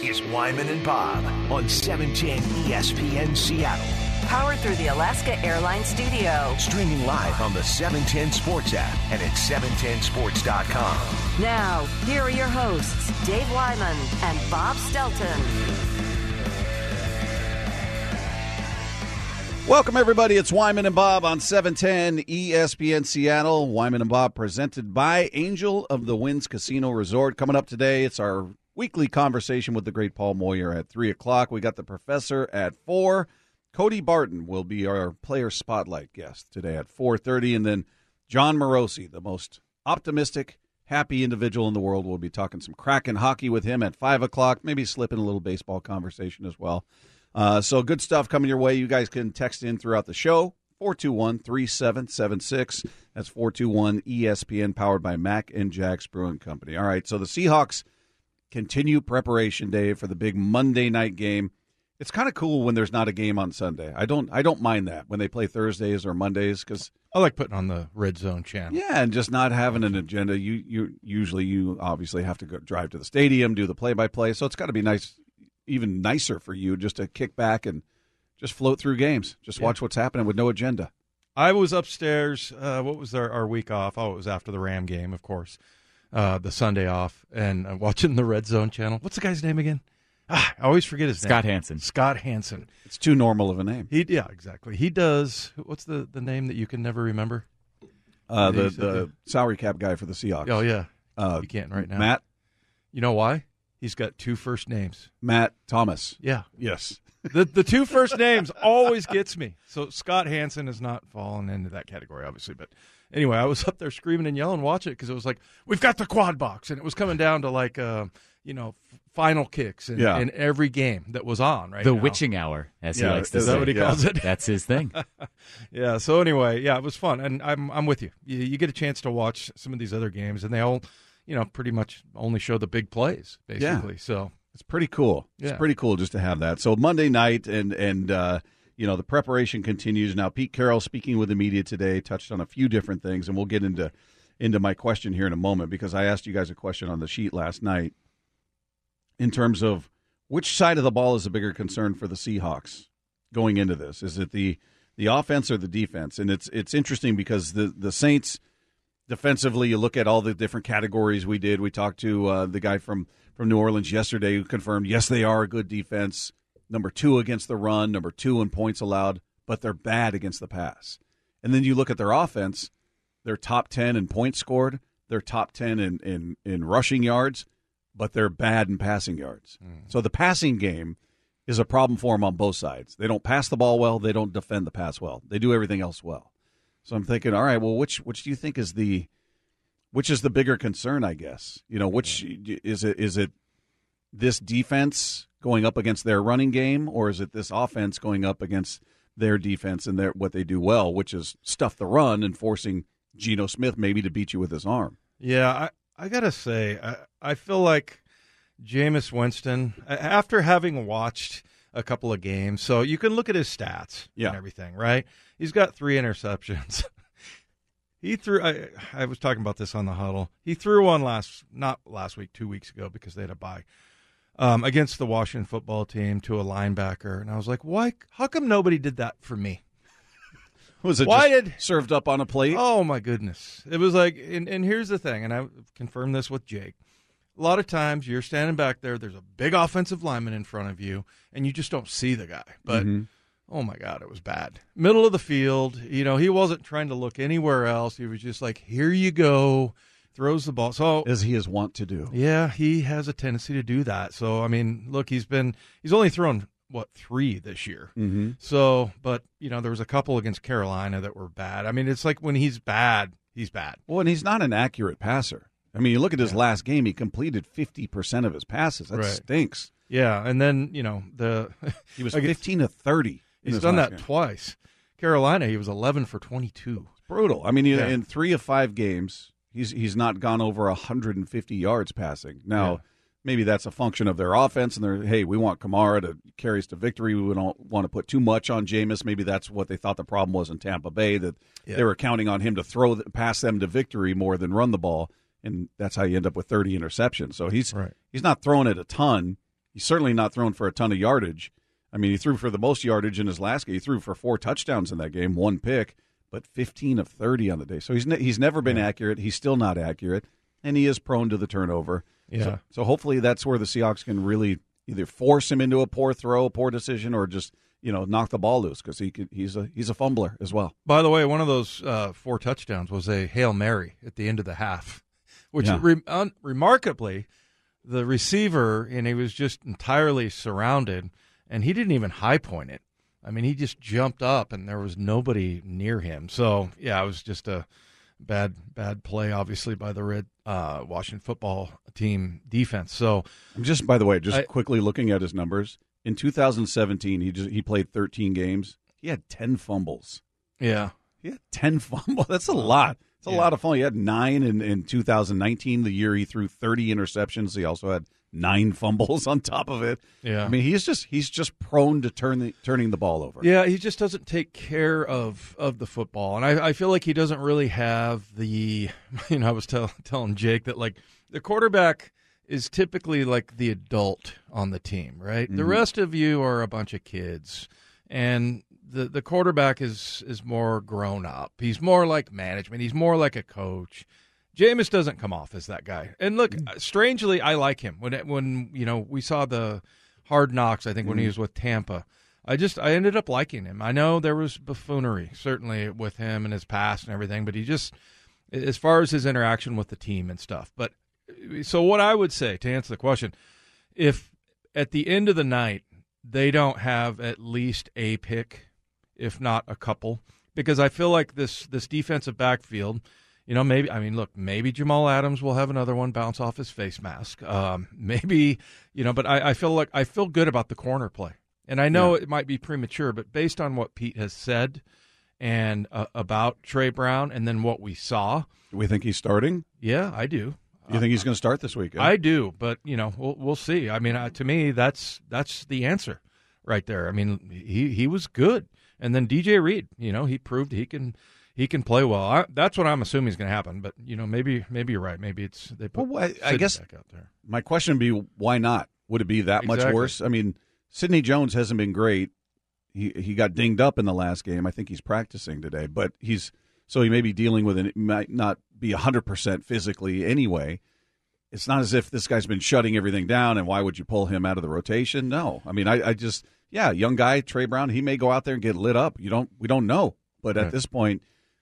is Wyman and Bob on 710 ESPN Seattle. Powered through the Alaska Airlines studio. Streaming live on the 710 Sports app and at 710sports.com. Now, here are your hosts, Dave Wyman and Bob Stelton. Welcome, everybody. It's Wyman and Bob on 710 ESPN Seattle. Wyman and Bob presented by Angel of the Winds Casino Resort. Coming up today, it's our weekly conversation with the great Paul Moyer at 3 o'clock. We got the professor at 4. Cody Barton will be our player spotlight guest today at 4:30. And then John Morosi, the most optimistic, happy individual in the world. We'll be talking some Kraken hockey with him at 5 o'clock, maybe slip in a little baseball conversation as well. So good stuff coming your way. You guys can text in throughout the show, 421-3776. That's 421-ESPN, powered by Mac and Jack's Brewing Company. All right, so the Seahawks continue preparation day for the big Monday night game. It's kind of cool when there's not a game on Sunday. I don't mind that when they play Thursdays or Mondays, because I like putting on the Red Zone channel. Yeah, and just not having an agenda. You obviously have to go drive to the stadium, do the play-by-play, so it's got to be nice, even nicer for you just to kick back and just float through games, just watch what's happening with no agenda. I was upstairs. What was our week off? Oh, it was after the Ram game, of course, the Sunday off, and watching the Red Zone channel. What's the guy's name again? I always forget his name. Scott Hansen. It's too normal of a name. Yeah, exactly. He does. What's the name that you can never remember? The salary cap guy for the Seahawks. Oh, yeah. You can't right now. Matt? You know why? He's got two first names. Matt Thomas. Yeah. Yes. The two first names always gets me. So Scott Hansen has not fallen into that category, obviously. But anyway, I was up there screaming and yelling, watch it, because it was like, we've got the quad box. And it was coming down to like, final kicks in every game that was on right the now. Witching hour, as he likes to say. Is that what he calls it? That's his thing. Yeah, so anyway, it was fun. And I'm with you. You get a chance to watch some of these other games, and they all, pretty much only show the big plays, basically. Yeah. So it's pretty cool. It's pretty cool just to have that. So Monday night, and the preparation continues. Now, Pete Carroll, speaking with the media today, touched on a few different things, and we'll get into my question here in a moment, because I asked you guys a question on the sheet last night in terms of which side of the ball is a bigger concern for the Seahawks going into this. Is it the offense or the defense? And it's interesting because the Saints defensively, you look at all the different categories we did. We talked to the guy from New Orleans yesterday who confirmed, yes, they are a good defense. Number 2 against the run, number 2 in points allowed, but they're bad against the pass. And then you look at their offense, they're top 10 in points scored, they're top 10 in rushing yards, but they're bad in passing yards. So the passing game is a problem for them on both sides. They don't pass the ball well. They don't defend the pass well. They do everything else well. So I'm thinking, all right, well, which do you think is the bigger concern, I guess? Which is it this defense going up against their running game, or is it this offense going up against their defense and what they do well, which is stuff the run and forcing Geno Smith maybe to beat you with his arm? Yeah, I got to say, I feel like Jameis Winston, after having watched a couple of games, so you can look at his stats and everything, right? He's got 3 interceptions. He threw, I was talking about this on the huddle. He threw one not last week, 2 weeks ago, because they had a bye, against the Washington football team to a linebacker. And I was like, why? How come nobody did that for me? Was it served up on a plate? Oh, my goodness. It was like, and here's the thing, and I confirmed this with Jake. A lot of times you're standing back there, there's a big offensive lineman in front of you, and you just don't see the guy. But, oh, my God, it was bad. Middle of the field, he wasn't trying to look anywhere else. He was just like, here you go, throws the ball. So, as he is wont to do. Yeah, he has a tendency to do that. So, I mean, look, he's only thrown 3 this year. So, but, there was a couple against Carolina that were bad. I mean, it's like when he's bad, he's bad. Well, and he's not an accurate passer. I mean, you look at his last game, he completed 50% of his passes. That stinks. Yeah, and then, he was 15 to 30. He's done that twice. Carolina, he was 11 for 22. It's brutal. I mean, in 3 of 5 games, he's not gone over 150 yards passing. Now, maybe that's a function of their offense, and we want Kamara to carry us to victory. We don't want to put too much on Jameis. Maybe that's what they thought the problem was in Tampa Bay, that they were counting on him to pass them to victory more than run the ball, and that's how you end up with 30 interceptions. So he's not throwing it a ton. He's certainly not thrown for a ton of yardage. I mean, he threw for the most yardage in his last game. He threw for 4 touchdowns in that game, 1 pick, but 15 of 30 on the day. So he's never been accurate. He's still not accurate, and he is prone to the turnover. Yeah. So hopefully that's where the Seahawks can really either force him into a poor throw, a poor decision, or just knock the ball loose because he's a fumbler as well. By the way, one of those 4 touchdowns was a Hail Mary at the end of the half, which remarkably, the receiver, and he was just entirely surrounded, and he didn't even high point it. I mean, he just jumped up, and there was nobody near him. So, yeah, it was just a bad play, obviously, by the Red Washington football team defense. So, by the way, quickly looking at his numbers, in 2017, he played 13 games. He had 10 fumbles. Yeah. He had 10 fumbles. That's a lot. It's a lot of fun. He had 9 in 2019, the year he threw 30 interceptions. He also had 9 fumbles on top of it. Yeah. I mean, he's just prone to turning the ball over. Yeah, he just doesn't take care of the football. And I feel like he doesn't really have the, I was telling Jake that, like, the quarterback is typically like the adult on the team, right? Mm-hmm. The rest of you are a bunch of kids. And the quarterback is more grown up. He's more like management. He's more like a coach. Jameis doesn't come off as that guy. And look, strangely, I like him. When we saw the Hard Knocks, I think, when he was with Tampa, I ended up liking him. I know there was buffoonery, certainly, with him and his past and everything, but he just, as far as his interaction with the team and stuff. But so what I would say, to answer the question, if at the end of the night they don't have at least a pick, if not a couple, because I feel like this defensive backfield, maybe Jamal Adams will have another one bounce off his face mask. But I feel good about the corner play. And I know it might be premature, but based on what Pete has said and about Trey Brown and then what we saw. Do we think he's starting? Yeah, I do. You think he's going to start this week? I do, but, we'll see. I mean, to me, that's the answer right there. I mean, he was good. And then DJ Reed, he proved he can play well. That's what I'm assuming is going to happen. But maybe you're right. Maybe it's they put. Well, I guess back out there. My question would be, why not? Would it be that much worse? I mean, Sidney Jones hasn't been great. He got dinged up in the last game. I think he's practicing today, but he may be dealing with it. Might not be 100% physically anyway. It's not as if this guy's been shutting everything down. And why would you pull him out of the rotation? No, I mean, I just. Yeah, young guy, Trey Brown, he may go out there and get lit up. We don't know. But at this point,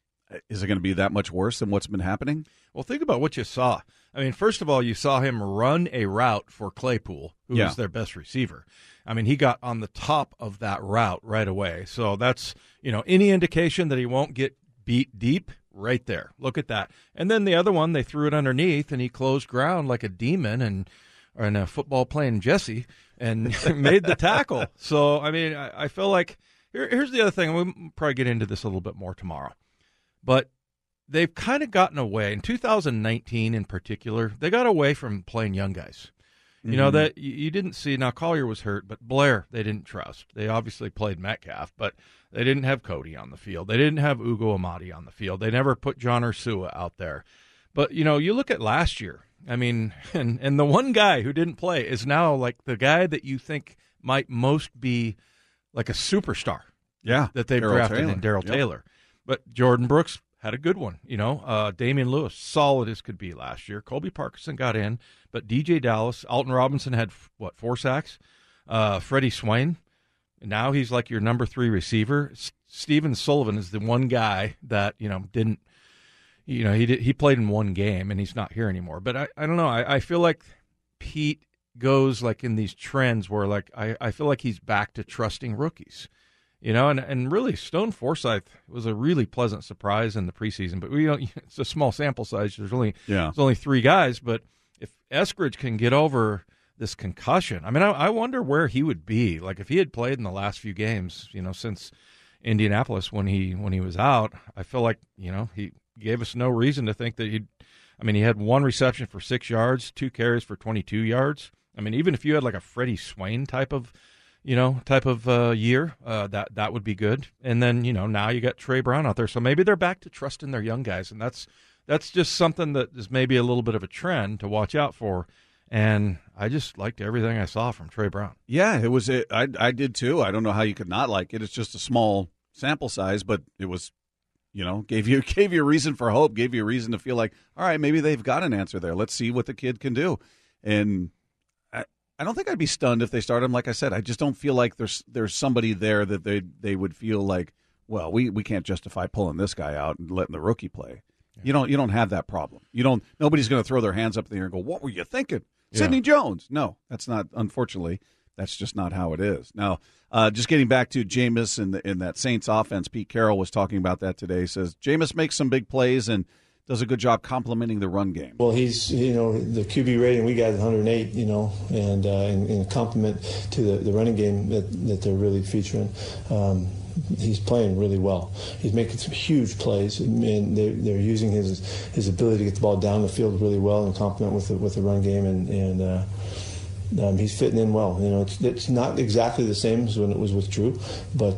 is it going to be that much worse than what's been happening? Well, think about what you saw. I mean, first of all, you saw him run a route for Claypool, who was their best receiver. I mean, he got on the top of that route right away. So that's, any indication that he won't get beat deep right there. Look at that. And then the other one, they threw it underneath, and he closed ground like a demon and a football playing Jesse and made the tackle. So, I mean, I feel like here's the other thing. We'll probably get into this a little bit more tomorrow. But they've kind of gotten away. In 2019 in particular, they got away from playing young guys. That you didn't see. Now, Collier was hurt, but Blair they didn't trust. They obviously played Metcalf, but they didn't have Cody on the field. They didn't have Ugo Amadi on the field. They never put John Ursua out there. But, you look at last year. I mean, and the one guy who didn't play is now like the guy that you think might most be like a superstar. Yeah. That they've drafted in Darrell Taylor. But Jordan Brooks had a good one. Damian Lewis, solid as could be last year. Colby Parkinson got in, but DJ Dallas, Alton Robinson had, 4 sacks? Freddie Swain, now he's like your number 3 receiver. Steven Sullivan is the one guy that, didn't. He played in one game, and he's not here anymore. But I don't know. I feel like Pete goes like in these trends where like I feel like he's back to trusting rookies, and really Stone Forsythe was a really pleasant surprise in the preseason. But it's a small sample size. There's only 3 guys. But if Eskridge can get over this concussion, I mean, I wonder where he would be. Like if he had played in the last few games, since Indianapolis when he was out, I feel like he gave us no reason to think that he had 1 reception for 6 yards, 2 carries for 22 yards. I mean, even if you had like a Freddie Swain type of year, that would be good. And then, now you got Trey Brown out there. So maybe they're back to trusting their young guys. And that's just something that is maybe a little bit of a trend to watch out for. And I just liked everything I saw from Trey Brown. Yeah, it was. I did too. I don't know how you could not like it. It's just a small sample size, but it was, gave you a reason for hope, gave you a reason to feel like, all right, maybe they've got an answer there. Let's see what the kid can do. And I don't think I'd be stunned if they start him. Like I said, I just don't feel like there's somebody there that they would feel like, well, we can't justify pulling this guy out and letting the rookie play. Yeah. You don't have that problem. Nobody's going to throw their hands up in the air and go, what were you thinking? Yeah. Sidney Jones. No, that's not, unfortunately, that's just not how it is. Now, just getting back to Jameis in that Saints offense, Pete Carroll was talking about that today. He says Jameis makes some big plays and does a good job complementing the run game. Well, he's, the QB rating we got is 108, and in compliment to the running game that they're really featuring. He's playing really well. He's making some huge plays, and they're using his ability to get the ball down the field really well and complement with the run game, and he's fitting in well. It's not exactly the same as when it was with Drew, but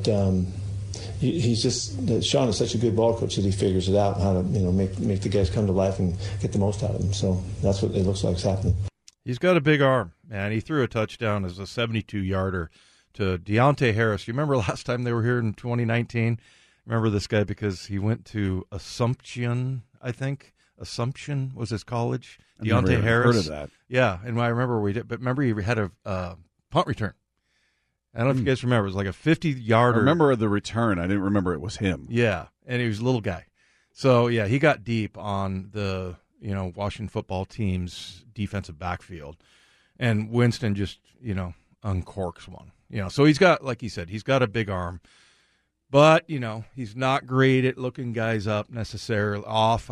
he's just, Sean is such a good ball coach that he figures it out how to make the guys come to life and get the most out of them. So that's what it looks like is happening. He's got a big arm, man. He threw a touchdown as a 72-yarder. To Deontay Harris. You remember last time they were here in 2019? Remember this guy because he went to Assumption, I think. Assumption was his college. Deontay Harris. Heard of that? Yeah, and I remember we did. But remember he had a punt return. I don't know if you guys remember. It was like a 50-yarder. I remember the return. I didn't remember it was him. Yeah, and he was a little guy. So yeah, he got deep on the Washington football team's defensive backfield, and Winston just uncorks one. So he's got, like he said, he's got a big arm, but he's not great at looking guys up necessarily off.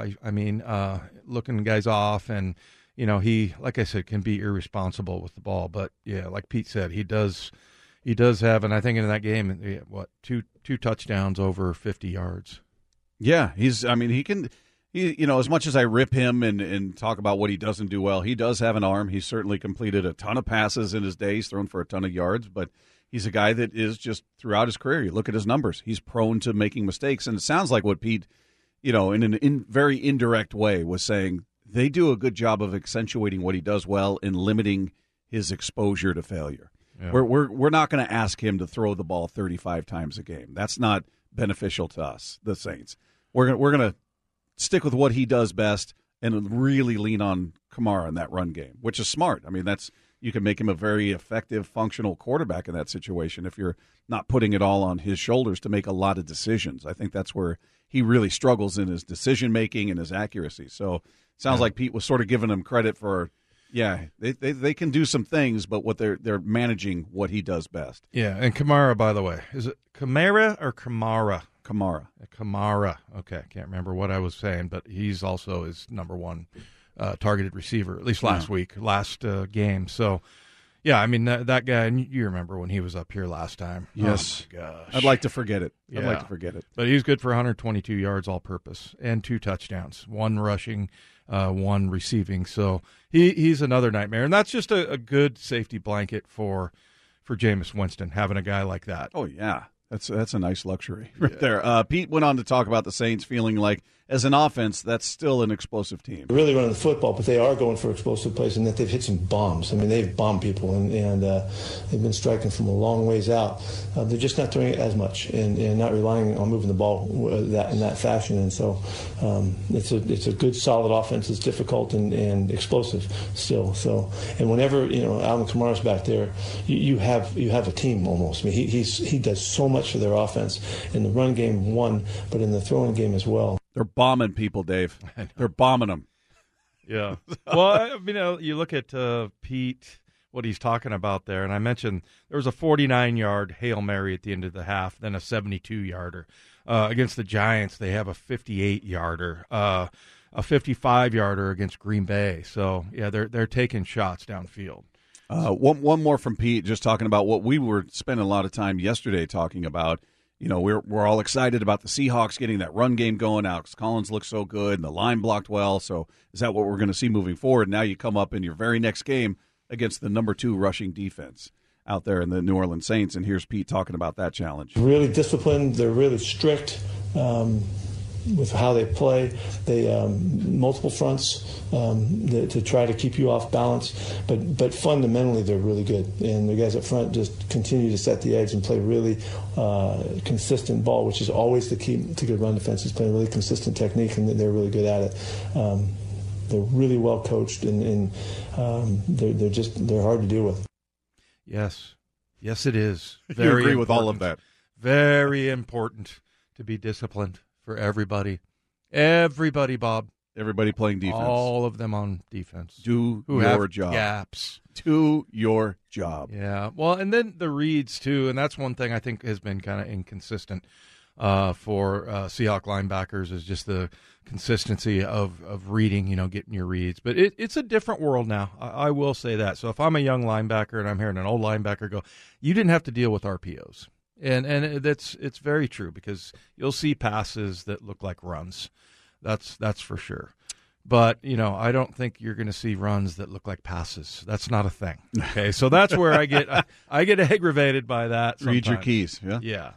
Looking guys off, and he, like I said, can be irresponsible with the ball. But yeah, like Pete said, he does have, and I think in that game, two touchdowns over 50 yards. Yeah, he can. As much as I rip him and talk about what he doesn't do well, he does have an arm. He's certainly completed a ton of passes in his day. He's thrown for a ton of yards, but he's a guy that is just throughout his career. You look at his numbers. He's prone to making mistakes, and it sounds like what Pete, in an very indirect way, was saying they do a good job of accentuating what he does well and limiting his exposure to failure. Yeah. We're not going to ask him to throw the ball 35 times a game. That's not beneficial to us, the Saints. We're going to stick with what he does best and really lean on Kamara in that run game, which is smart. You can make him a very effective, functional quarterback in that situation if you're not putting it all on his shoulders to make a lot of decisions. I think that's where he really struggles in his decision-making and his accuracy. So it sounds like Pete was sort of giving him credit for, they can do some things, but what they're managing what he does best. Yeah, and Kamara, by the way, is it Kamara or Kamara? Kamara. Okay, I can't remember what I was saying, but he's also his number one targeted receiver, at least last game. So, yeah, that guy, and you remember when he was up here last time. Yes. Oh, my gosh. I'd like to forget it. Yeah. But he's good for 122 yards all purpose and 2 touchdowns, 1 rushing, 1 receiving. So he's another nightmare. And that's just a good safety blanket for Jameis Winston, having a guy like that. Oh, yeah. That's a nice luxury right there. Pete went on to talk about the Saints feeling like, as an offense, that's still an explosive team. They're really running the football, but they are going for explosive plays, and that they've hit some bombs. They've bombed people, and they've been striking from a long ways out. They're just not doing it as much and not relying on moving the ball in that fashion. And so it's a good, solid offense. It's difficult and explosive still. So, and whenever Alvin Kamara's back there, you have a team almost. He does so much for their offense in the run game, but in the throwing game as well. They're bombing people, Dave. They're bombing them. Yeah. Well, you look at Pete, what he's talking about there, and I mentioned there was a 49-yard Hail Mary at the end of the half, then a 72-yarder. Against the Giants, they have a 58-yarder, a 55-yarder against Green Bay. So, yeah, they're taking shots downfield. One more from Pete, just talking about what we were spending a lot of time yesterday talking about. We're all excited about the Seahawks getting that run game going. Alex Collins looks so good, and the line blocked well. So is that what we're going to see moving forward? Now you come up in your very next game against the number 2 rushing defense out there in the New Orleans Saints, and here's Pete talking about that challenge. Really disciplined. They're really strict. with how they play. They multiple fronts to try to keep you off balance. But fundamentally, they're really good. And the guys up front just continue to set the edge and play really consistent ball, which is always the key to good run defense, is playing really consistent technique, and they're really good at it. They're really well coached, and they're hard to deal with. Yes, it is. Very you agree with all of that. Very important to be disciplined for everybody. Everybody, Bob. Everybody playing defense. All of them on defense. Do who your have job. Gaps. Do your job. Yeah. Well, and then the reads, too, and that's one thing I think has been kind of inconsistent for Seahawk linebackers, is just the consistency of reading, getting your reads. But it's a different world now. I will say that. So if I'm a young linebacker and I'm hearing an old linebacker go, you didn't have to deal with RPOs. And it's very true, because you'll see passes that look like runs. That's for sure. But, I don't think you're going to see runs that look like passes. That's not a thing. Okay, so that's where I get aggravated by that sometimes. Read your keys. Yeah.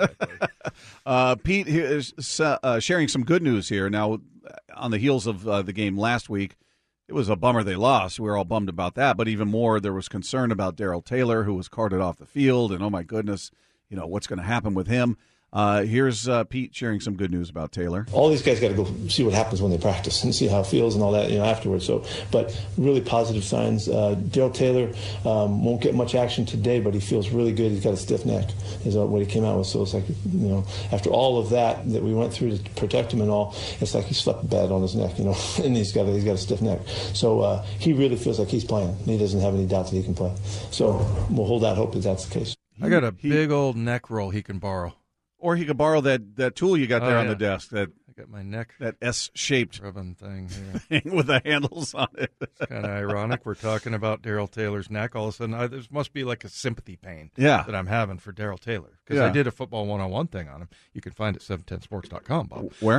Exactly. Pete is sharing some good news here. Now, on the heels of the game last week, it was a bummer they lost. We were all bummed about that. But even more, there was concern about Darrell Taylor, who was carted off the field. And, oh, my goodness, what's going to happen with him? Here's Pete sharing some good news about Taylor. All these guys got to go see what happens when they practice and see how it feels and all that, afterwards. So, but really positive signs. Darrell Taylor won't get much action today, but he feels really good. He's got a stiff neck, is what he came out with. So it's like, after all of that we went through to protect him and all, it's like he slept bad on his neck, and he's got a stiff neck. So he really feels like he's playing. He doesn't have any doubt that he can play. So we'll hold out hope that that's the case. I got a big old neck roll he can borrow. Or he could borrow that tool you got there on the desk. I got my neck. That S-shaped rubbing thing here. with the handles on it. It's kind of ironic. We're talking about Darrell Taylor's neck. All of a sudden, there must be like a sympathy pain that I'm having for Darrell Taylor. Because I did a football 101 thing on him. You can find it at 710sports.com, Bob. Where?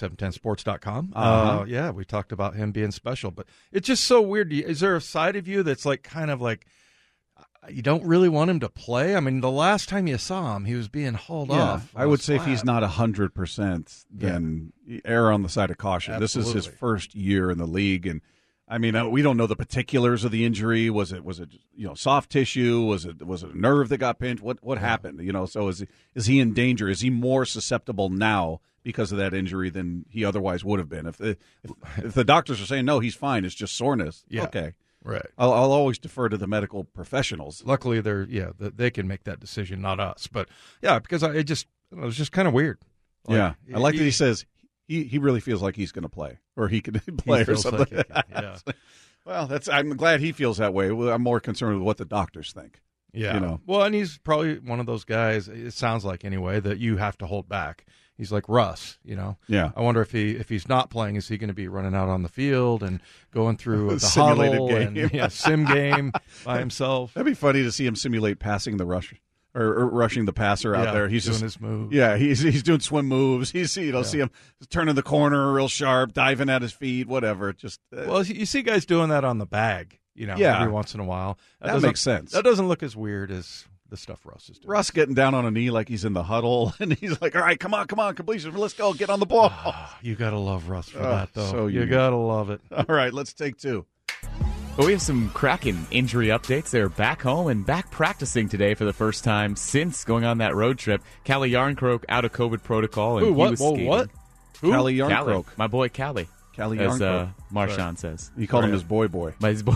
710sports.com. Yeah, we talked about him being special. But it's just so weird. Is there a side of you that's like kind of like, you don't really want him to play? I mean, the last time you saw him, he was being hauled off. I would say if he's not 100%, then err on the side of caution. Absolutely. This is his first year in the league, and I mean, we don't know the particulars of the injury. Was it soft tissue? Was it a nerve that got pinched? What happened? So is he in danger? Is he more susceptible now because of that injury than he otherwise would have been? If the doctors are saying no, he's fine, it's just soreness. Okay. Right. I'll always defer to the medical professionals. Luckily, they can make that decision, not us. But because it was just kind of weird. I like that he says he really feels like he's going to play, or he can play, or something. Like well, I'm glad he feels that way. I'm more concerned with what the doctors think. Yeah. Well, and he's probably one of those guys, it sounds like anyway, that you have to hold back. He's like Russ, Yeah. I wonder if he's not playing, is he going to be running out on the field and going through the simulated huddle game. and sim game by himself? That'd be funny to see him simulate passing the rush or rushing the passer out there. He's doing just his moves. Yeah, he's doing swim moves. See him turning the corner real sharp, diving at his feet, whatever. Just well, you see guys doing that on the bag, every once in a while. That makes sense. That doesn't look as weird as the stuff Russ is doing. Russ getting down on a knee like he's in the huddle, and he's like, all right, come on, completion, let's go, get on the ball. You got to love Russ for that, though. So you got to love it. All right, let's take two. Well, we have some Kraken injury updates. They're back home and back practicing today for the first time since going on that road trip. Calle Jarnkrok out of COVID protocol. And what? He was What? Who? Calle Jarnkrok. My boy Calle. Calle as Jarnkrok. Marshawn says. He called him his boy. But his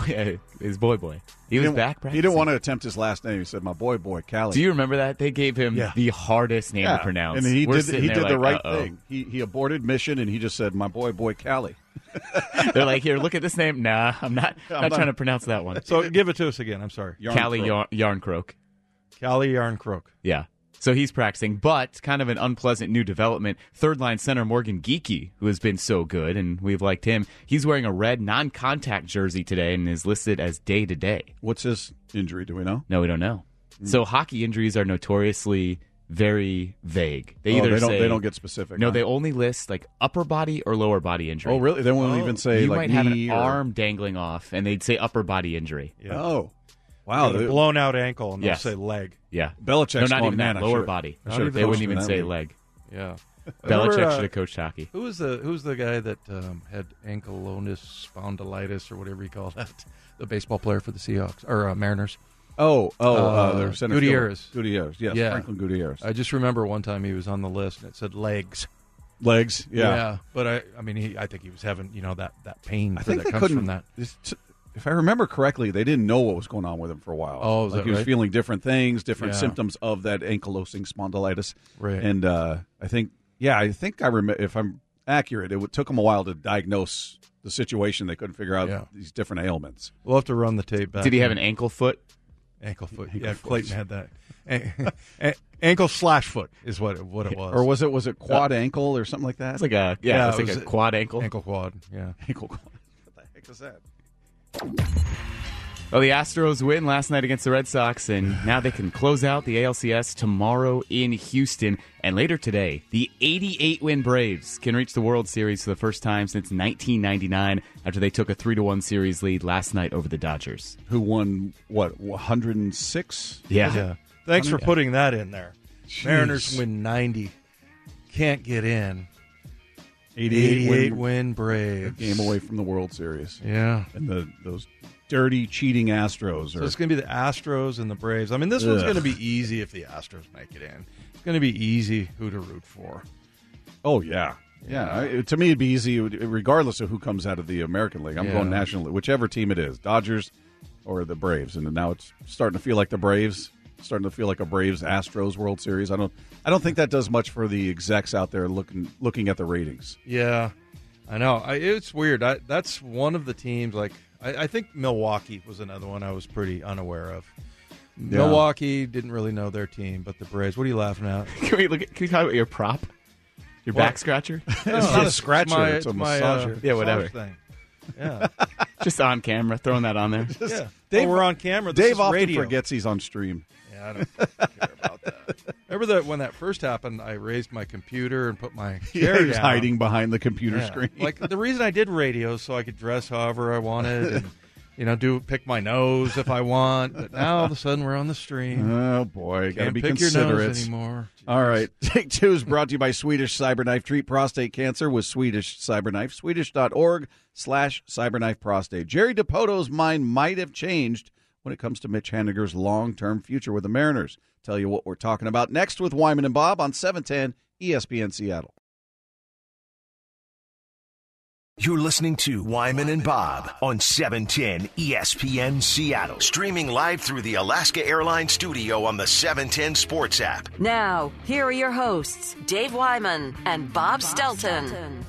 boy. He was back practicing. He didn't want to attempt his last name. He said, my boy, Calle. Do you remember that? They gave him the hardest name to pronounce. And he did the right uh-oh. thing. He aborted mission, and he just said, my boy, Calle. They're like, here, look at this name. Nah, I'm not trying to pronounce that one. So give it to us again. I'm sorry. Calle Jarnkrok. Calle Jarnkrok. Yeah. So he's practicing, but kind of an unpleasant new development. Third-line center Morgan Geekie, who has been so good, and we've liked him, he's wearing a red non-contact jersey today and is listed as day-to-day. What's his injury? Do we know? No, we don't know. So hockey injuries are notoriously very vague. They don't get specific. No, they only list like upper body or lower body injury. Oh, really? They won't even say you like might have knee an arm dangling off, and they'd say upper body injury. Yeah. Oh. Wow, a blown out ankle, and they'll say leg. Yeah, Belichick's not even man, that lower body. They wouldn't even say leg. Yeah. Belichick should have coached hockey. Who was the guy that had ankylosing spondylitis or whatever you call that? The baseball player for the Seahawks or Mariners. Their center Gutierrez. fielder. Gutierrez, yes, Yeah. Franklin Gutierrez. I just remember one time he was on the list and it said legs. Legs, yeah. But I think he was having that pain I think that they comes couldn't. from that. If I remember correctly, they didn't know what was going on with him for a while. Oh, is that he was right? feeling different things, different Yeah. symptoms of that ankylosing spondylitis. Right. And I think I remember, if I'm accurate, it took them a while to diagnose the situation. They couldn't figure out these different ailments. We'll have to run the tape back. Did he have an ankle foot? Ankle foot? Ankle Yeah, foot. Clayton had that. Ankle/foot is what it was. Or was it quad ankle or something like that? It's like a it's like a quad ankle. Ankle quad. Yeah. Ankle quad. What the heck is that? Well, the Astros win last night against the Red Sox, and now they can close out the ALCS tomorrow in Houston. And later today, the 88-win Braves can reach the World Series for the first time since 1999 after they took a 3-1 series lead last night over the Dodgers. Who won, 106? Yeah. Thanks for putting that in there. Jeez. Mariners win 90. Can't get in. 88 win Braves. A game away from the World Series. Yeah. And those dirty, cheating Astros. So it's going to be the Astros and the Braves. I mean, this one's going to be easy if the Astros make it in. It's going to be easy who to root for. Oh, yeah. Yeah. To me, it'd be easy regardless of who comes out of the American League. I'm going National League, whichever team it is, Dodgers or the Braves. And now it's starting to feel like the Braves, starting to feel like a Braves-Astros World Series. I don't think that does much for the execs out there looking at the ratings. Yeah, I know. It's weird. That's one of the teams, like, I think Milwaukee was another one I was pretty unaware of. Yeah. Milwaukee didn't really know their team, but the Braves. What are you laughing at? Can we talk about your prop? Your back scratcher? It's not a scratcher. It's a massager. Yeah, whatever. Thing. Yeah. Just on camera, throwing that on there. Yeah. Dave, we're on camera. Dave often forgets he's on stream. Yeah, I don't care about that. Remember when that first happened, I raised my computer and put my chair down. Hiding behind the computer screen. Like, the reason I did radio so I could dress however I wanted and pick my nose if I want. But now all of a sudden we're on the stream. Oh boy, got to be pick considerate your nose anymore. Jeez. All right, Take Two is brought to you by Swedish Cyberknife. Treat prostate cancer with Swedish Cyberknife. Swedish.org/cyberknife prostate. Jerry DiPoto's mind might have changed when it comes to Mitch Haniger's long-term future with the Mariners. Tell you what we're talking about next with Wyman and Bob on 710 ESPN Seattle. You're listening to Wyman and Bob on 710 ESPN Seattle. Streaming live through the Alaska Airlines studio on the 710 Sports app. Now, here are your hosts, Dave Wyman and Bob Stelton.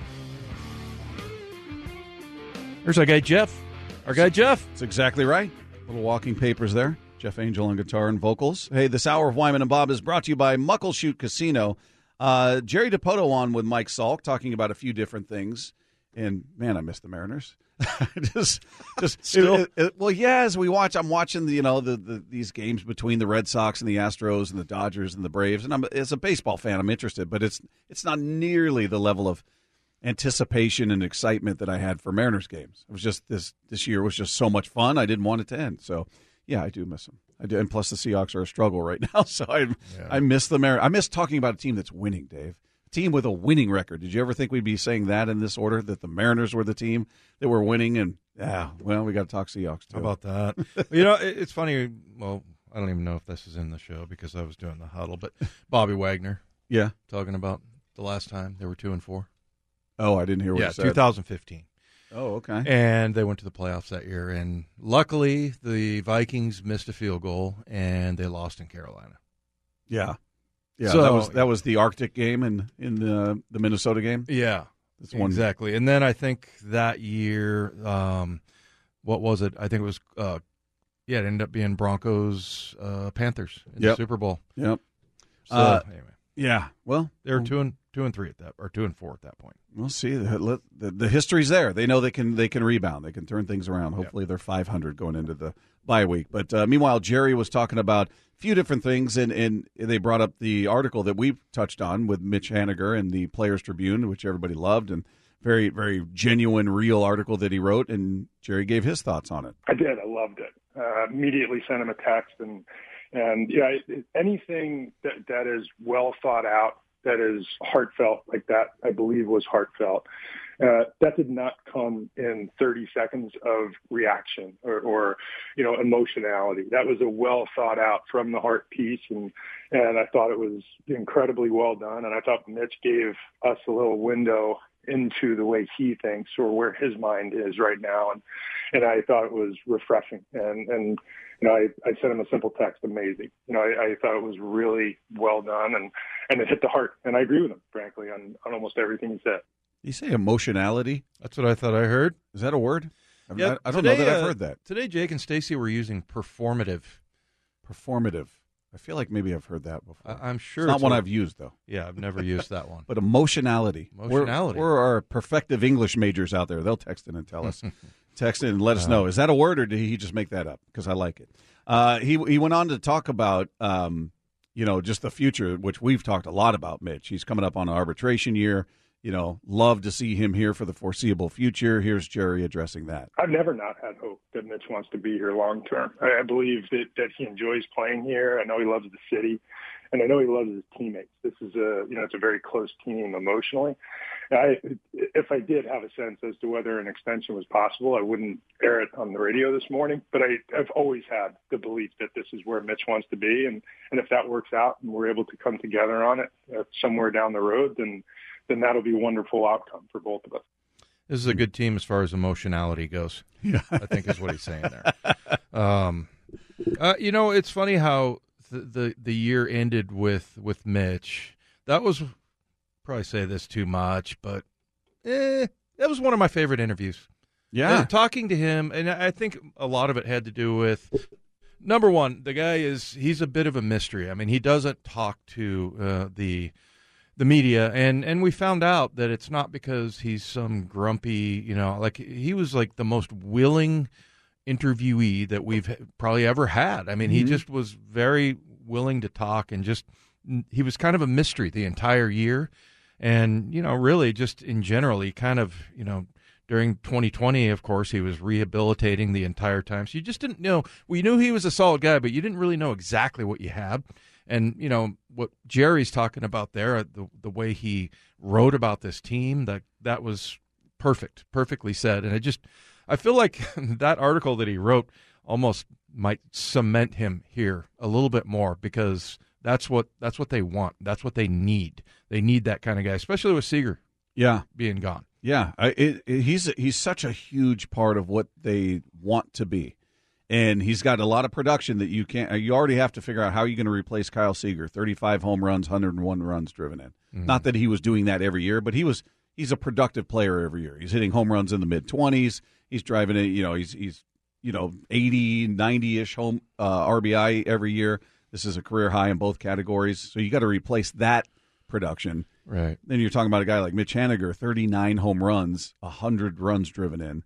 There's our guy, Jeff. That's exactly right. Little walking papers there. Jeff Angel on guitar and vocals. Hey, this hour of Wyman and Bob is brought to you by Muckleshoot Casino. Jerry DiPoto on with Mike Salk talking about a few different things. And, man, I miss the Mariners. Still? As we watch, I'm watching these games between the Red Sox and the Astros and the Dodgers and the Braves. And as a baseball fan, I'm interested, but it's not nearly the level of anticipation and excitement that I had for Mariners games. It was just this year was just so much fun. I didn't want it to end. So, yeah, I do miss them. I do, and plus the Seahawks are a struggle right now. So I miss the Mariners. I miss talking about a team that's winning, Dave. Team with a winning record. Did you ever think we'd be saying that in this order, that the Mariners were the team that were winning? And, we got to talk Seahawks, too. How about that? It's funny. Well, I don't even know if this is in the show because I was doing the huddle, but Bobby Wagner. Yeah. Talking about the last time they were 2-4. Oh, I didn't hear what you said. 2015. Oh, okay. And they went to the playoffs that year. And luckily, the Vikings missed a field goal, and they lost in Carolina. Yeah. Yeah, so, that was the Arctic game in the Minnesota game. Yeah, that's one exactly. And then I think that year, what was it? I think it was it ended up being Broncos Panthers in the Super Bowl. Yep. So anyway, yeah. Well, they were 2-3 at that, or 2-4 at that point. We'll see. The history's there. They know they can rebound. They can turn things around. Hopefully, they're 500 going into the bye week. But meanwhile, Jerry was talking about few different things, and they brought up the article that we touched on with Mitch Haniger and the Players Tribune, which everybody loved, and very, very genuine, real article that he wrote, and Jerry gave his thoughts on it. I did. I loved it. Immediately sent him a text, and anything that is well thought out that is heartfelt like that, I believe was heartfelt. That did not come in 30 seconds of reaction or emotionality. That was a well thought out from the heart piece, and I thought it was incredibly well done. And I thought Mitch gave us a little window into the way he thinks or where his mind is right now, and I thought it was refreshing. And I sent him a simple text, amazing. I thought it was really well done, and it hit the heart. And I agree with him, frankly, on almost everything he said. You say emotionality? That's what I thought I heard. Is that a word? Yeah, I don't know that I've heard that. Today, Jake and Stacy were using performative. Performative. I feel like maybe I've heard that before. I'm sure. It's not one I've used, though. Yeah, I've never used that one. But emotionality. Emotionality. We're our perfective English majors out there. They'll text in and tell us. Text in and let us know. Is that a word, or did he just make that up? Because I like it. He went on to talk about, just the future, which we've talked a lot about, Mitch. He's coming up on an arbitration year. Love to see him here for the foreseeable future. Here's Jerry addressing that. I've never not had hope that Mitch wants to be here long term. I believe that he enjoys playing here. I know he loves the city, and I know he loves his teammates. This is it's a very close team emotionally. If I did have a sense as to whether an extension was possible, I wouldn't air it on the radio this morning. But I've always had the belief that this is where Mitch wants to be, and if that works out and we're able to come together on it somewhere down the road, then that'll be a wonderful outcome for both of us. This is a good team as far as emotionality goes. Yeah. I think is what he's saying there. It's funny how the year ended with Mitch. That was, probably say this too much, but that was one of my favorite interviews. Yeah. And talking to him, and I think a lot of it had to do with, number one, the guy he's a bit of a mystery. I mean, he doesn't talk to the media, and we found out that it's not because he's some grumpy, he was like the most willing interviewee that we've probably ever had. I mean, he just was very willing to talk, and he was kind of a mystery the entire year. And, really just in general, he kind of, during 2020, of course, he was rehabilitating the entire time. So you just didn't know. We knew he was a solid guy, but you didn't really know exactly what you had. And, what Jerry's talking about there, the way he wrote about this team, that was perfectly said. And I feel like that article that he wrote almost might cement him here a little bit more, because that's what they want. That's what they need. They need that kind of guy, especially with Seager being gone. Yeah, he's such a huge part of what they want to be. And he's got a lot of production that you already have to figure out how you're going to replace Kyle Seager. 35 home runs, 101 runs driven in. Mm-hmm. Not that he was doing that every year, but he's a productive player every year. He's hitting home runs in the mid-20s. He's driving it, he's 80, 90-ish home RBI every year. This is a career high in both categories. So you got to replace that production. Right. Then you're talking about a guy like Mitch Haniger, 39 home runs, 100 runs driven in.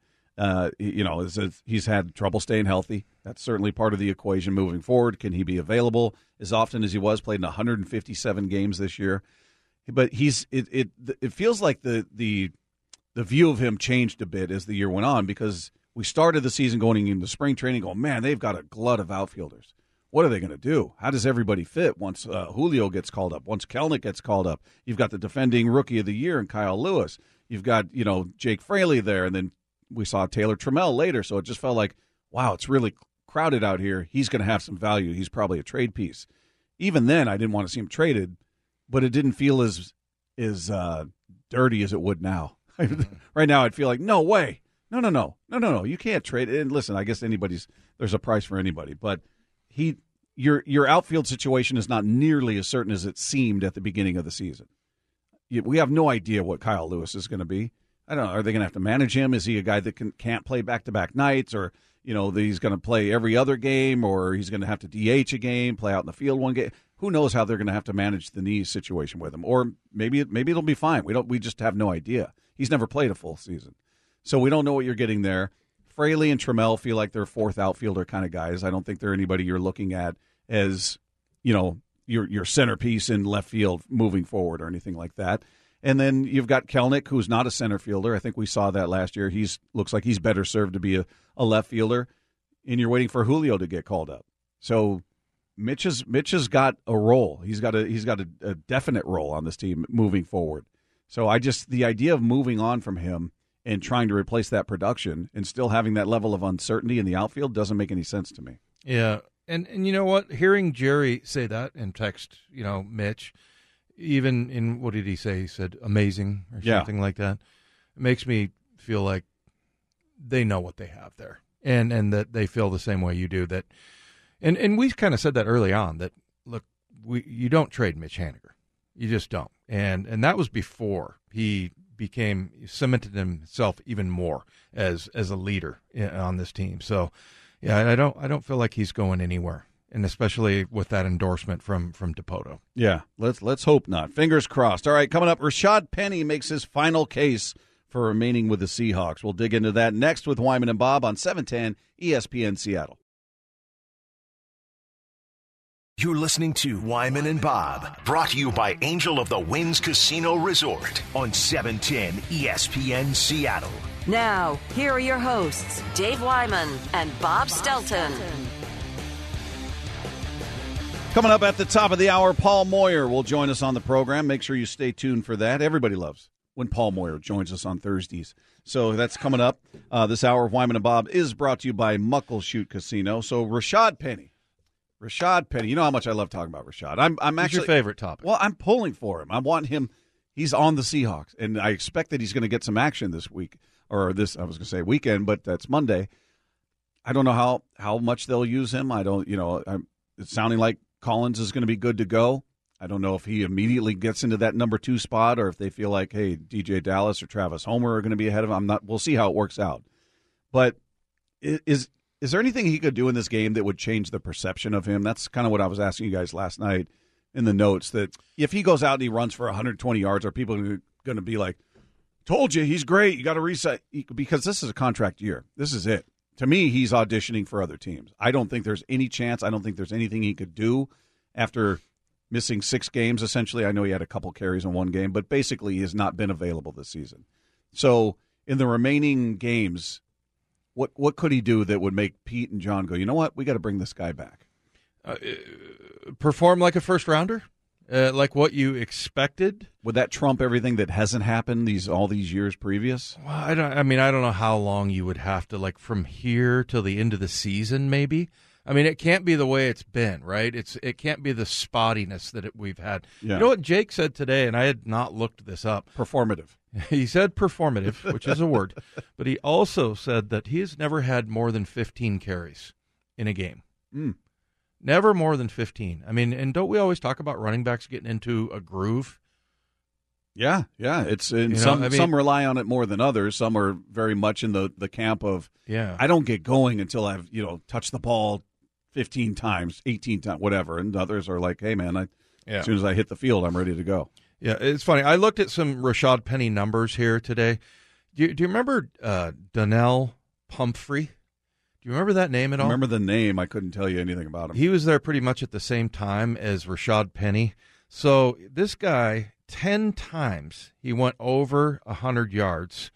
He's had trouble staying healthy. That's certainly part of the equation moving forward. Can he be available as often as he was? Played in 157 games this year, but it feels like the view of him changed a bit as the year went on, because we started the season going into spring training going, man, they've got a glut of outfielders. What are they going to do? How does everybody fit once Julio gets called up, once Kelenic gets called up? You've got the defending Rookie of the Year in Kyle Lewis. You've got Jake Fraley there, and then we saw Taylor Trammell later, so it just felt like, wow, it's really crowded out here. He's going to have some value. He's probably a trade piece. Even then, I didn't want to see him traded, but it didn't feel as dirty as it would now. Right now, I'd feel like, no way. No. You can't trade it. And listen, I guess there's a price for anybody, but your outfield situation is not nearly as certain as it seemed at the beginning of the season. We have no idea what Kyle Lewis is going to be. I don't know. Are they going to have to manage him? Is he a guy that can't play back-to-back nights, or that he's going to play every other game, or he's going to have to DH a game, play out in the field one game? Who knows how they're going to have to manage the knee situation with him? Or maybe it'll be fine. We just have no idea. He's never played a full season, so we don't know what you're getting there. Fraley and Trammell feel like they're fourth outfielder kind of guys. I don't think they're anybody you're looking at as your centerpiece in left field moving forward or anything like that. And then you've got Kelenic, who's not a center fielder. I think we saw that last year. Looks like he's better served to be a left fielder. And you're waiting for Julio to get called up. So Mitch has got a role. He's got a definite role on this team moving forward. So the idea of moving on from him and trying to replace that production and still having that level of uncertainty in the outfield doesn't make any sense to me. Yeah, and you know what? Hearing Jerry say that and text, Mitch, even in, what did he say? He said amazing or something like that. It makes me feel like they know what they have there, and that they feel the same way you do. That, and we kind of said that early on, that look, you don't trade Mitch Haniger, you just don't, and that was before he cemented himself even more as a leader on this team. So, yeah, I don't feel like he's going anywhere, and especially with that endorsement from Dipoto. Yeah, let's hope not. Fingers crossed. All right, coming up, Rashad Penny makes his final case for remaining with the Seahawks. We'll dig into that next with Wyman and Bob on 710 ESPN Seattle. You're listening to Wyman and Bob, brought to you by Angel of the Winds Casino Resort on 710 ESPN Seattle. Now, here are your hosts, Dave Wyman and Bob Stelton. Coming up at the top of the hour, Paul Moyer will join us on the program. Make sure you stay tuned for that. Everybody loves when Paul Moyer joins us on Thursdays. So that's coming up. This hour of Wyman and Bob is brought to you by Muckleshoot Casino. So Rashad Penny, you know how much I love talking about Rashad. I'm actually your favorite topic. Well, I'm pulling for him. I want him. He's on the Seahawks, and I expect that he's going to get some action this week, or this. I was going to say weekend, but that's Monday. I don't know how much they'll use him. I don't. It's sounding like Collins is going to be good to go. I don't know if he immediately gets into that number 2 spot, or if they feel like, hey, DJ Dallas or Travis Homer are going to be ahead of him. We'll see how it works out. But is there anything he could do in this game that would change the perception of him? That's kind of what I was asking you guys last night in the notes, that if he goes out and he runs for 120 yards, are people going to be like, told you, he's great, you got to reset? Because this is a contract year. This is it. To me, he's auditioning for other teams. I don't think there's any chance. I don't think there's anything he could do after missing 6 games, essentially. I know he had a couple carries in one game, but basically he has not been available this season. So in the remaining games, what could he do that would make Pete and John go, you know what, we got to bring this guy back? Perform like a first-rounder? Like what you expected? Would that trump everything that hasn't happened all these years previous? Well, I don't know how long you would have to, like, from here till the end of the season, maybe. I mean, it can't be the way it's been, right? It can't be the spottiness that we've had. Yeah. You know what Jake said today, and I had not looked this up. Performative. He said performative, which is a word, but he also said that he has never had more than 15 carries in a game. Never more than 15. I mean, and don't we always talk about running backs getting into a groove? Yeah. It's some rely on it more than others. Some are very much in the camp of, I don't get going until I've touched the ball 15 times, 18 times, whatever. And others are like, hey man, as soon as I hit the field, I'm ready to go. Yeah, it's funny. I looked at some Rashad Penny numbers here today. Do you remember Donnell Pumphrey? Do you remember that name at all? I remember the name. I couldn't tell you anything about him. He was there pretty much at the same time as Rashad Penny. So this guy, 10 times he went over 100 yards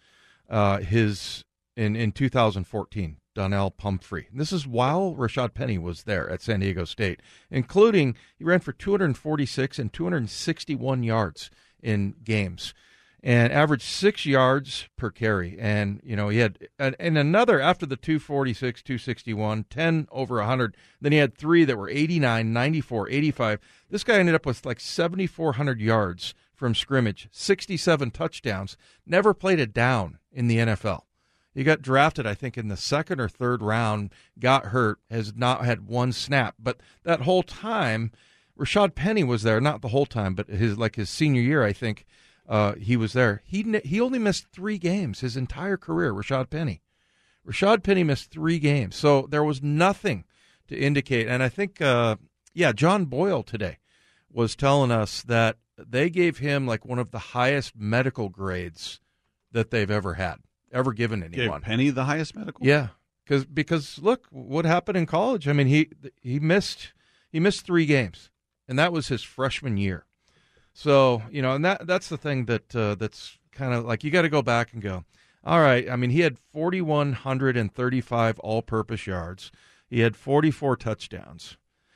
in 2014, Donnell Pumphrey. And this is while Rashad Penny was there at San Diego State, including he ran for 246 and 261 yards in games and averaged 6 yards per carry. And, he had another after the 246, 261, 10 over 100. Then he had 3 that were 89, 94, 85. This guy ended up with like 7,400 yards from scrimmage, 67 touchdowns, never played a down in the NFL. He got drafted, I think, in the 2nd or 3rd round, got hurt, has not had one snap. But that whole time, Rashad Penny was there, not the whole time, but his senior year, I think, he was there. He only missed 3 games his entire career, Rashad Penny. Rashad Penny missed 3 games. So there was nothing to indicate. And I think, John Boyle today was telling us that they gave him like one of the highest medical grades that they've ever given anyone. Gave Penny the highest medical? Yeah, because look what happened in college. I mean, he missed 3 games, and that was his freshman year. So and that's the thing that's kind of like you got to go back and go, all right. I mean, he had 4,135 all-purpose yards. He had 44 touchdowns.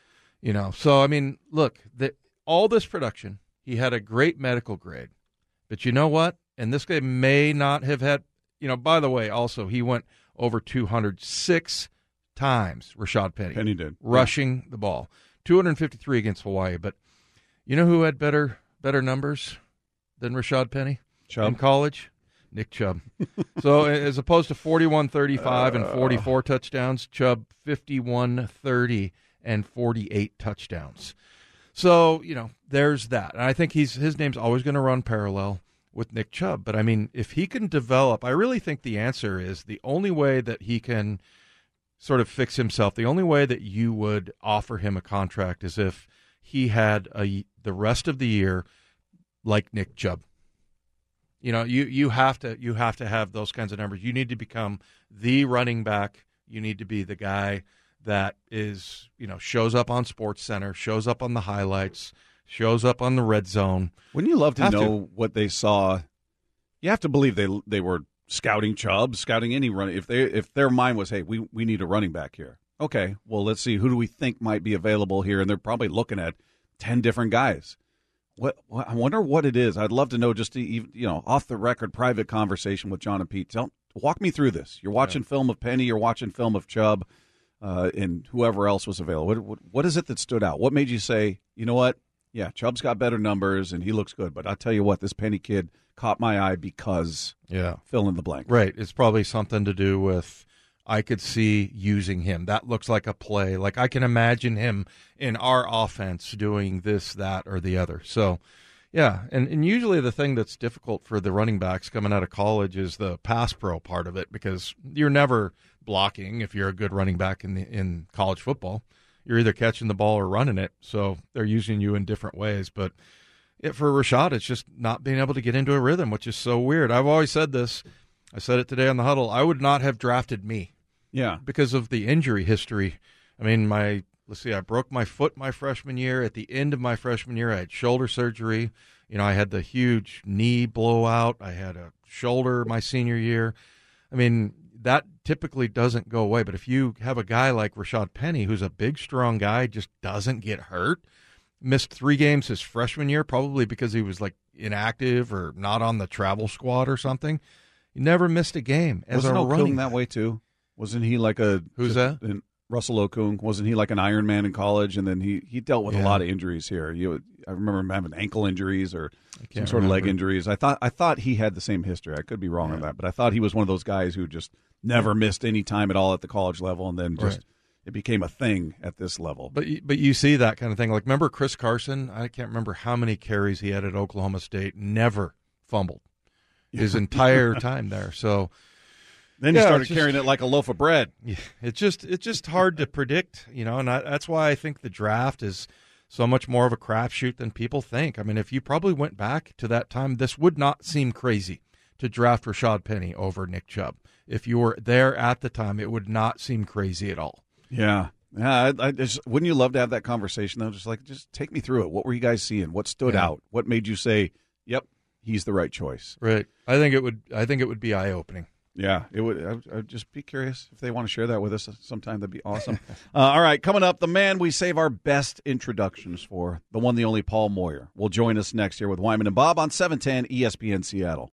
So, I mean, look, all this production, he had a great medical grade. But you know what? And this guy may not have had, by the way, also, he went over 206 times, Rashad Penny. Penny did. Rushing the ball. 253 against Hawaii. But you know who had better numbers than Rashad Penny in college? Nick Chubb. So as opposed to 41-35 and 44 touchdowns, Chubb 51-30 and 48 touchdowns. So, there's that. And I think his name's always going to run parallel with Nick Chubb. But, I mean, if he can develop, I really think the answer is the only way that he can sort of fix himself, the only way that you would offer him a contract is if he had the rest of the year like Nick Chubb. You have to have those kinds of numbers. You need to become the running back. You need to be the guy that is, shows up on SportsCenter, shows up on the highlights, shows up on the red zone. Wouldn't you love to know what they saw? You have to believe they were scouting Chubb, scouting any running. If their mind was, hey, we need a running back here. Okay, well, let's see, who do we think might be available here? And they're probably looking at 10 different guys. I wonder what it is. I'd love to know, just to, off the record, private conversation with John and Pete. Walk me through this. You're watching film of Penny. You're watching film of Chubb, and whoever else was available. What is it that stood out? What made you say, you know what? Yeah, Chubb's got better numbers and he looks good, but I'll tell you what, this Penny kid caught my eye because fill in the blank. Right. It's probably something to do with I could see using him. That looks like a play. Like I can imagine him in our offense doing this, that, or the other. So, yeah, and usually the thing that's difficult for the running backs coming out of college is the pass pro part of it, because you're never blocking if you're a good running back in college football. You're either catching the ball or running it, so they're using you in different ways. But for Rashad, it's just not being able to get into a rhythm, which is so weird. I've always said this. I said it today on the huddle. I would not have drafted me. Yeah. Because of the injury history. I mean, I broke my foot my freshman year. At the end of my freshman year, I had shoulder surgery. I had the huge knee blowout. I had a shoulder my senior year. I mean, that typically doesn't go away. But if you have a guy like Rashad Penny, who's a big, strong guy, just doesn't get hurt, missed 3 games his freshman year, probably because he was like inactive or not on the travel squad or something. He never missed a game as a running that way too. Wasn't he like who's that? Russell Okung. Wasn't he like an Iron Man in college? And then he dealt with a lot of injuries here. I remember him having ankle injuries or some sort of leg injuries. I thought he had the same history. I could be wrong on that, but I thought he was one of those guys who just never missed any time at all at the college level, and then just it became a thing at this level. But you see that kind of thing. Like, remember Chris Carson? I can't remember how many carries he had at Oklahoma State. Never fumbled his entire time there. So then he started carrying it like a loaf of bread. Yeah, it's just hard to predict, and that's why I think the draft is so much more of a crapshoot than people think. I mean, if you probably went back to that time, this would not seem crazy to draft Rashad Penny over Nick Chubb. If you were there at the time, it would not seem crazy at all. Yeah. I just, wouldn't you love to have that conversation though? Just take me through it. What were you guys seeing? What stood out? What made you say, "Yep, he's the right choice"? Right. I think it would be eye-opening. Yeah, it would. I'd just be curious if they want to share that with us sometime. That'd be awesome. All right, coming up, the man we save our best introductions for, the one, the only Paul Moyer, will join us next here with Wyman and Bob on 710 ESPN Seattle.